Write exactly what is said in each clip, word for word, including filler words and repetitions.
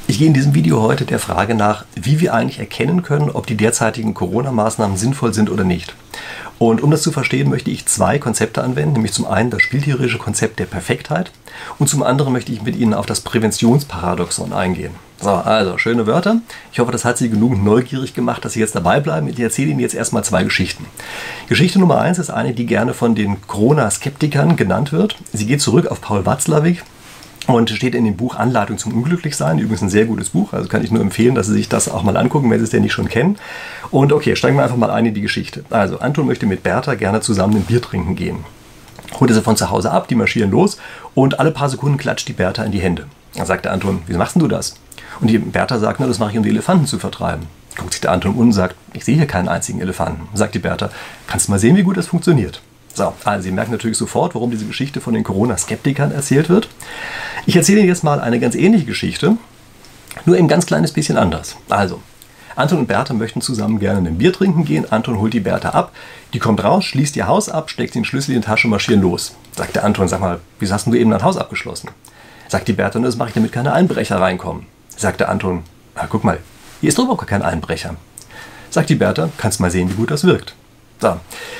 Ich gehe in diesem Video heute der Frage nach, wie wir eigentlich erkennen können, ob die derzeitigen Corona-Maßnahmen sinnvoll sind oder nicht. Und um das zu verstehen, möchte ich zwei Konzepte anwenden, nämlich zum einen das spieltheoretische Konzept der Perfektheit und zum anderen möchte ich mit Ihnen auf das Präventionsparadoxon eingehen. So, also schöne Wörter. Ich hoffe, das hat Sie genug neugierig gemacht, dass Sie jetzt dabei bleiben. Ich erzähle Ihnen jetzt erstmal zwei Geschichten. Geschichte Nummer eins ist eine, die gerne von den Corona-Skeptikern genannt wird. Sie geht zurück auf Paul Watzlawick und steht in dem Buch Anleitung zum Unglücklichsein. Übrigens ein sehr gutes Buch, also kann ich nur empfehlen, dass Sie sich das auch mal angucken, wenn Sie es denn nicht schon kennen. Und okay, steigen wir einfach mal ein in die Geschichte. Also Anton möchte mit Bertha gerne zusammen ein Bier trinken gehen. Holt sie von zu Hause ab, die marschieren los und alle paar Sekunden klatscht die Bertha in die Hände. Dann sagt der Anton, wie machst denn du das? Und die Bertha sagt, na, das mache ich, um die Elefanten zu vertreiben. Guckt sich der Anton um und sagt, ich sehe hier keinen einzigen Elefanten. Sagt die Bertha, kannst du mal sehen, wie gut das funktioniert? So, also Sie merken natürlich sofort, warum diese Geschichte von den Corona-Skeptikern erzählt wird. Ich erzähle Ihnen jetzt mal eine ganz ähnliche Geschichte, nur eben ein ganz kleines bisschen anders. Also, Anton und Bertha möchten zusammen gerne ein Bier trinken gehen. Anton holt die Bertha ab, die kommt raus, schließt ihr Haus ab, steckt den Schlüssel in die Tasche und marschieren los. Sagt der Anton, sag mal, wieso hast du eben dein Haus abgeschlossen? Sagt die Bertha, das mache ich, damit keine Einbrecher reinkommen. Sagt der Anton, na, guck mal, hier ist doch überhaupt kein Einbrecher. Sagt die Bertha, kannst mal sehen, wie gut das wirkt. So.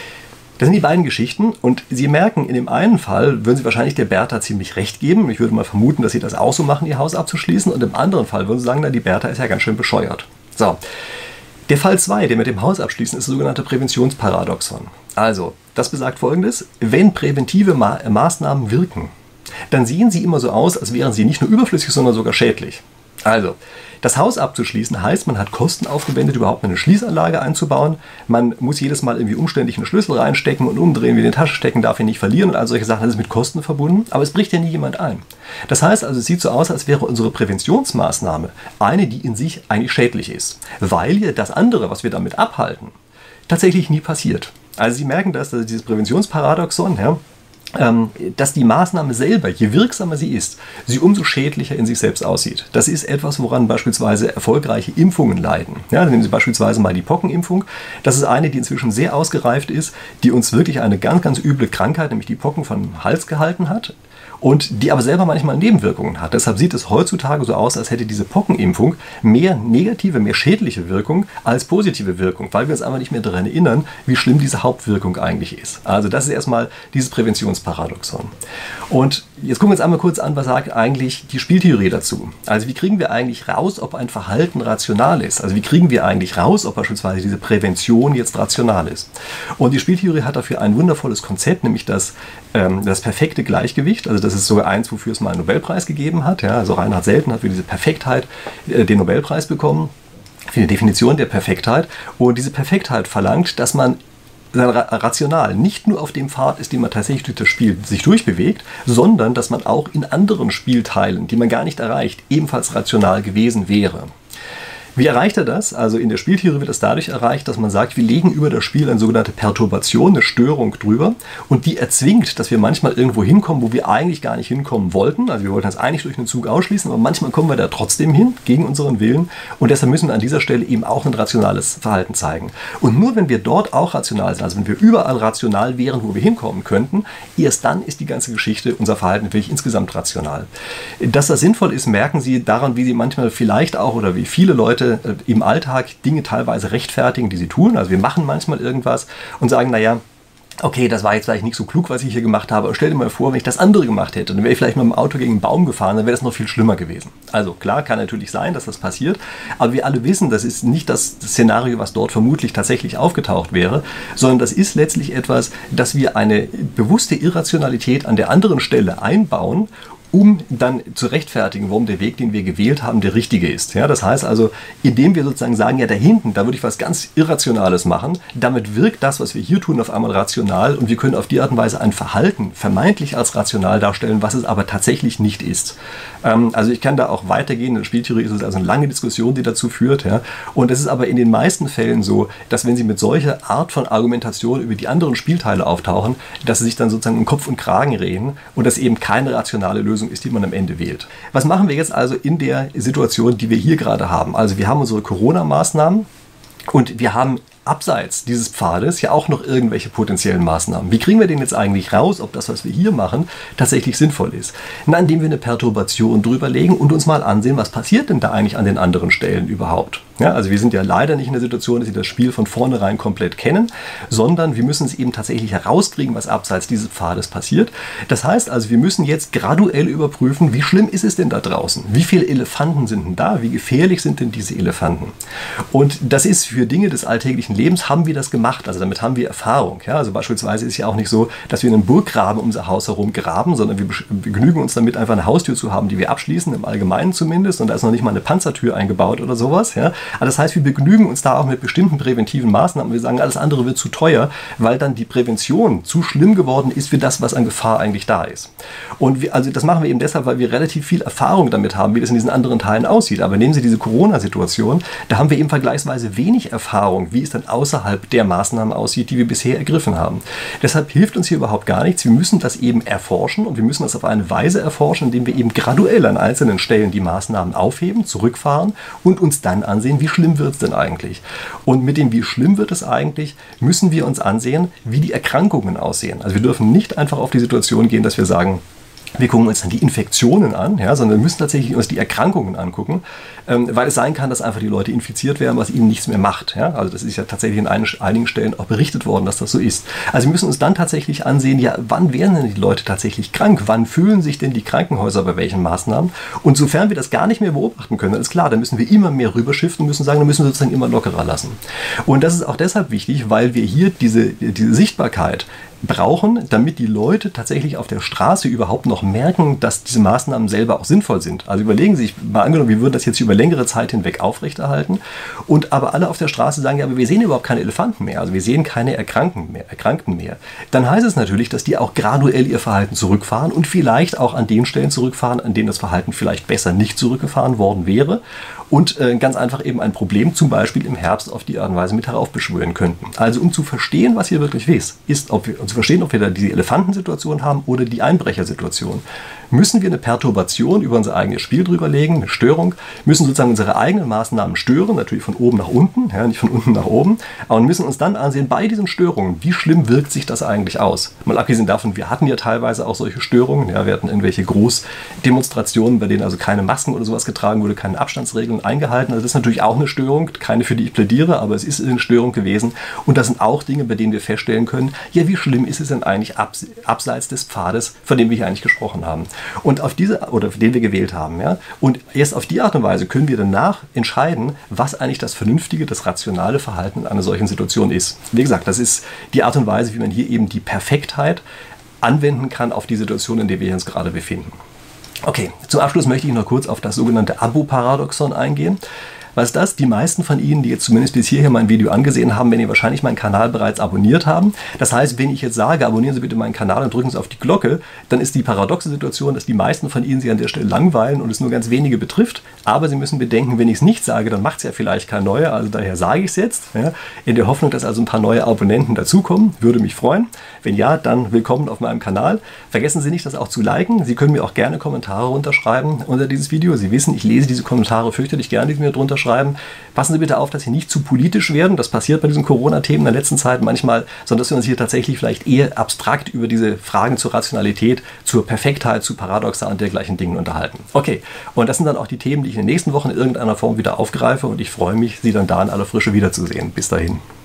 Das sind die beiden Geschichten und Sie merken, in dem einen Fall würden Sie wahrscheinlich der Bertha ziemlich recht geben. Ich würde mal vermuten, dass Sie das auch so machen, Ihr Haus abzuschließen. Und im anderen Fall würden Sie sagen, na, die Bertha ist ja ganz schön bescheuert. So. Der Fall zwei, der mit dem Haus abschließen, ist das sogenannte Präventionsparadoxon. Also, das besagt Folgendes: Wenn präventive Ma- Maßnahmen wirken, dann sehen sie immer so aus, als wären sie nicht nur überflüssig, sondern sogar schädlich. Also, das Haus abzuschließen heißt, man hat Kosten aufgewendet, überhaupt eine Schließanlage einzubauen. Man muss jedes Mal irgendwie umständlich einen Schlüssel reinstecken und umdrehen, wie in die Tasche stecken, darf ihn nicht verlieren und all solche Sachen. Das ist mit Kosten verbunden, aber es bricht ja nie jemand ein. Das heißt also, es sieht so aus, als wäre unsere Präventionsmaßnahme eine, die in sich eigentlich schädlich ist, weil ja das andere, was wir damit abhalten, tatsächlich nie passiert. Also Sie merken das, also dieses Präventionsparadoxon, ja, dass die Maßnahme selber, je wirksamer sie ist, sie umso schädlicher in sich selbst aussieht. Das ist etwas, woran beispielsweise erfolgreiche Impfungen leiden. Ja, nehmen Sie beispielsweise mal die Pockenimpfung. Das ist eine, die inzwischen sehr ausgereift ist, die uns wirklich eine ganz, ganz üble Krankheit, nämlich die Pocken, vom Hals gehalten hat. Und die aber selber manchmal Nebenwirkungen hat. Deshalb sieht es heutzutage so aus, als hätte diese Pockenimpfung mehr negative, mehr schädliche Wirkung als positive Wirkung, weil wir uns einfach nicht mehr daran erinnern, wie schlimm diese Hauptwirkung eigentlich ist. Also das ist erstmal dieses Präventionsparadoxon. Und jetzt gucken wir uns einmal kurz an, was sagt eigentlich die Spieltheorie dazu. Also wie kriegen wir eigentlich raus, ob ein Verhalten rational ist? Also wie kriegen wir eigentlich raus, ob beispielsweise diese Prävention jetzt rational ist? Und die Spieltheorie hat dafür ein wundervolles Konzept, nämlich das, ähm, das perfekte Gleichgewicht. Also das ist sogar eins, wofür es mal einen Nobelpreis gegeben hat. Ja, also Reinhard Selten hat für diese Perfektheit äh, den Nobelpreis bekommen, für die Definition der Perfektheit. Und diese Perfektheit verlangt, dass man rational nicht nur auf dem Pfad ist, den man tatsächlich durch das Spiel sich durchbewegt, sondern dass man auch in anderen Spielteilen, die man gar nicht erreicht, ebenfalls rational gewesen wäre. Wie erreicht er das? Also in der Spieltheorie wird es dadurch erreicht, dass man sagt, wir legen über das Spiel eine sogenannte Perturbation, eine Störung drüber und die erzwingt, dass wir manchmal irgendwo hinkommen, wo wir eigentlich gar nicht hinkommen wollten. Also wir wollten das eigentlich durch einen Zug ausschließen, aber manchmal kommen wir da trotzdem hin, gegen unseren Willen und deshalb müssen wir an dieser Stelle eben auch ein rationales Verhalten zeigen. Und nur wenn wir dort auch rational sind, also wenn wir überall rational wären, wo wir hinkommen könnten, erst dann ist die ganze Geschichte, unser Verhalten wirklich insgesamt rational. Dass das sinnvoll ist, merken Sie daran, wie Sie manchmal vielleicht auch oder wie viele Leute im Alltag Dinge teilweise rechtfertigen, die sie tun. Also wir machen manchmal irgendwas und sagen, naja, okay, das war jetzt vielleicht nicht so klug, was ich hier gemacht habe, aber stell dir mal vor, wenn ich das andere gemacht hätte, dann wäre ich vielleicht mit dem Auto gegen einen Baum gefahren, dann wäre das noch viel schlimmer gewesen. Also klar, kann natürlich sein, dass das passiert, aber wir alle wissen, das ist nicht das Szenario, was dort vermutlich tatsächlich aufgetaucht wäre, sondern das ist letztlich etwas, dass wir eine bewusste Irrationalität an der anderen Stelle einbauen, um dann zu rechtfertigen, warum der Weg, den wir gewählt haben, der richtige ist. Ja, das heißt also, indem wir sozusagen sagen, ja, da hinten, da würde ich was ganz Irrationales machen, damit wirkt das, was wir hier tun, auf einmal rational und wir können auf die Art und Weise ein Verhalten vermeintlich als rational darstellen, was es aber tatsächlich nicht ist. Ähm, also ich kann da auch weitergehen, in der Spieltheorie ist es also eine lange Diskussion, die dazu führt. Ja, und es ist aber in den meisten Fällen so, dass wenn Sie mit solcher Art von Argumentation über die anderen Spielteile auftauchen, dass Sie sich dann sozusagen um Kopf und Kragen reden und das eben keine rationale Lösung ist, die man am Ende wählt. Was machen wir jetzt also in der Situation, die wir hier gerade haben? Also wir haben unsere Corona-Maßnahmen und wir haben abseits dieses Pfades ja auch noch irgendwelche potenziellen Maßnahmen. Wie kriegen wir denn jetzt eigentlich raus, ob das, was wir hier machen, tatsächlich sinnvoll ist? Na, indem wir eine Perturbation drüber legen und uns mal ansehen, was passiert denn da eigentlich an den anderen Stellen überhaupt. Ja, also wir sind ja leider nicht in der Situation, dass wir das Spiel von vornherein komplett kennen, sondern wir müssen es eben tatsächlich herauskriegen, was abseits dieses Pfades passiert. Das heißt also, wir müssen jetzt graduell überprüfen, wie schlimm ist es denn da draußen? Wie viele Elefanten sind denn da? Wie gefährlich sind denn diese Elefanten? Und das ist für Dinge des alltäglichen Lebens, haben wir das gemacht. Also damit haben wir Erfahrung. Ja, also beispielsweise ist ja auch nicht so, dass wir einen Burggraben um unser Haus herum graben, sondern wir begnügen uns damit, einfach eine Haustür zu haben, die wir abschließen, im Allgemeinen zumindest. Und da ist noch nicht mal eine Panzertür eingebaut oder sowas. Ja. Aber das heißt, wir begnügen uns da auch mit bestimmten präventiven Maßnahmen. Wir sagen, alles andere wird zu teuer, weil dann die Prävention zu schlimm geworden ist für das, was an Gefahr eigentlich da ist. Und wir, also das machen wir eben deshalb, weil wir relativ viel Erfahrung damit haben, wie das in diesen anderen Teilen aussieht. Aber nehmen Sie diese Corona-Situation, da haben wir eben vergleichsweise wenig Erfahrung, wie es dann außerhalb der Maßnahmen aussieht, die wir bisher ergriffen haben. Deshalb hilft uns hier überhaupt gar nichts. Wir müssen das eben erforschen und wir müssen das auf eine Weise erforschen, indem wir eben graduell an einzelnen Stellen die Maßnahmen aufheben, zurückfahren und uns dann ansehen, wie schlimm wird es denn eigentlich? Und mit dem, wie schlimm wird es eigentlich, müssen wir uns ansehen, wie die Erkrankungen aussehen. Also wir dürfen nicht einfach auf die Situation gehen, dass wir sagen, wir gucken uns dann die Infektionen an, ja, sondern wir müssen tatsächlich uns die Erkrankungen angucken, ähm, weil es sein kann, dass einfach die Leute infiziert werden, was ihnen nichts mehr macht. Ja? Also das ist ja tatsächlich an einigen Stellen auch berichtet worden, dass das so ist. Also wir müssen uns dann tatsächlich ansehen, ja, wann werden denn die Leute tatsächlich krank? Wann fühlen sich denn die Krankenhäuser bei welchen Maßnahmen? Und sofern wir das gar nicht mehr beobachten können, ist klar, dann müssen wir immer mehr rüberschiften und müssen sagen, dann müssen wir sozusagen immer lockerer lassen. Und das ist auch deshalb wichtig, weil wir hier diese, diese Sichtbarkeit brauchen, damit die Leute tatsächlich auf der Straße überhaupt noch merken, dass diese Maßnahmen selber auch sinnvoll sind. Also überlegen Sie sich mal angenommen, wir würden das jetzt über längere Zeit hinweg aufrechterhalten und aber alle auf der Straße sagen, ja, aber wir sehen überhaupt keine Elefanten mehr, also wir sehen keine Erkrankten mehr, Erkrankten mehr. Dann heißt es natürlich, dass die auch graduell ihr Verhalten zurückfahren und vielleicht auch an den Stellen zurückfahren, an denen das Verhalten vielleicht besser nicht zurückgefahren worden wäre und äh, ganz einfach eben ein Problem zum Beispiel im Herbst auf die Art und Weise mit heraufbeschwören könnten. Also um zu verstehen, was hier wirklich ist, ist, ob wir, um zu verstehen, ob wir da die Elefantensituation haben oder die Einbrechersituation, müssen wir eine Perturbation über unser eigenes Spiel drüber legen, eine Störung, müssen sozusagen unsere eigenen Maßnahmen stören, natürlich von oben nach unten, ja, nicht von unten nach oben, aber müssen uns dann ansehen, bei diesen Störungen, wie schlimm wirkt sich das eigentlich aus? Mal abgesehen davon, wir hatten ja teilweise auch solche Störungen, ja, wir hatten irgendwelche Großdemonstrationen, bei denen also keine Masken oder sowas getragen wurde, keine Abstandsregeln eingehalten, also das ist natürlich auch eine Störung, keine, für die ich plädiere, aber es ist eine Störung gewesen und das sind auch Dinge, bei denen wir feststellen können, ja, wie schlimm ist es denn eigentlich abs abseits des Pfades, von dem wir hier eigentlich gesprochen haben. Und auf diese, oder den wir gewählt haben, ja. Und erst auf die Art und Weise können wir danach entscheiden, was eigentlich das vernünftige, das rationale Verhalten in einer solchen Situation ist. Wie gesagt, das ist die Art und Weise, wie man hier eben die Perfektheit anwenden kann auf die Situation, in der wir uns gerade befinden. Okay, zum Abschluss möchte ich noch kurz auf das sogenannte Abo-Paradoxon eingehen. Was ist das? Die meisten von Ihnen, die jetzt zumindest bis hierher mein Video angesehen haben, werden ihr wahrscheinlich meinen Kanal bereits abonniert haben. Das heißt, wenn ich jetzt sage, abonnieren Sie bitte meinen Kanal und drücken Sie auf die Glocke, dann ist die paradoxe Situation, dass die meisten von Ihnen sich an der Stelle langweilen und es nur ganz wenige betrifft. Aber Sie müssen bedenken, wenn ich es nicht sage, dann macht es ja vielleicht kein neuer. Also daher sage ich es jetzt, ja, in der Hoffnung, dass also ein paar neue Abonnenten dazukommen. Würde mich freuen. Wenn ja, dann willkommen auf meinem Kanal. Vergessen Sie nicht, das auch zu liken. Sie können mir auch gerne Kommentare runterschreiben unter dieses Video. Sie wissen, ich lese diese Kommentare fürchterlich gerne, die Sie mir drunter schreiben. Passen Sie bitte auf, dass Sie nicht zu politisch werden. Das passiert bei diesen Corona-Themen in der letzten Zeit manchmal, sondern dass wir uns hier tatsächlich vielleicht eher abstrakt über diese Fragen zur Rationalität, zur Perfektheit, zu Paradoxa und dergleichen Dingen unterhalten. Okay, und das sind dann auch die Themen, die ich in den nächsten Wochen in irgendeiner Form wieder aufgreife und ich freue mich, Sie dann da in aller Frische wiederzusehen. Bis dahin.